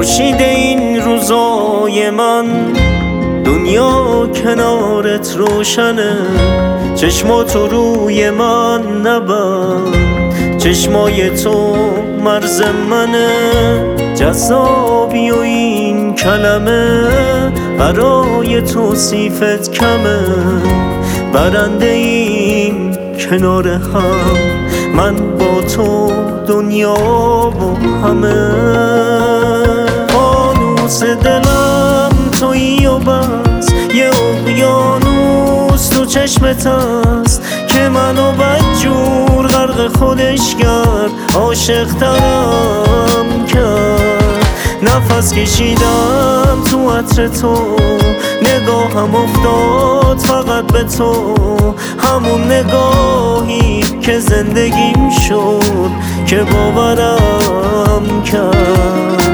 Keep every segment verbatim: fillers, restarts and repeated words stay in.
خورشید این روزای من دنیا کنارت روشنه، چشماتو روی من نبند، چشمای تو مرز منه. جذابی و این کلمه برای توصیفت کمه، برنده این کنار هم، من با تو دنیا و همه. فانوس دلم تویی و بس، یه اقیانوس تو چشمت هست که منو بدجور غرق خودش کرد، عاشق ترم کرد. نفس کشیدم تو عطر تو، نگاهم افتاد فقط به تو، همون نگاهی که زندگیم شد که باورم کرد.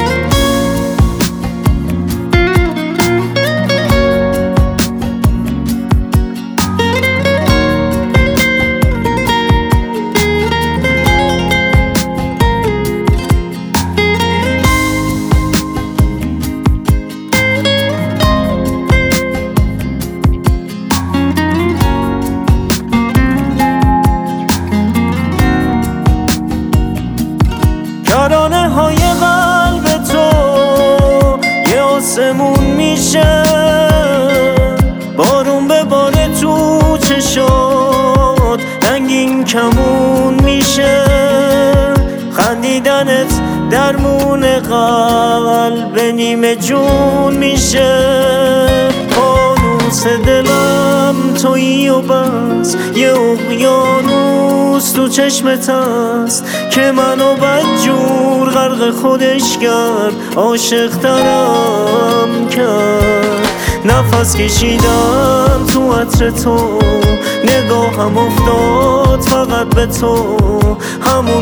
ترانه های قلب تو یه آسمون میشه، بارون به بار تو چشات رنگین کمون میشه. خندیدنت درمون قلب نیمه جون میشه. فانوس دلم تویی و بس، یه اقیانوس تو چشمت هست که منو بدجور غرق خودش کرد، عاشق ترم کرد. نفس کشیدم تو عطر تو، نگاهم افتاد فقط به تو، همون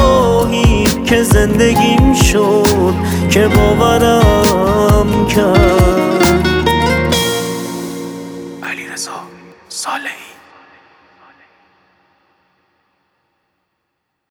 نگاهی که زندگیم شد که باورم کرد.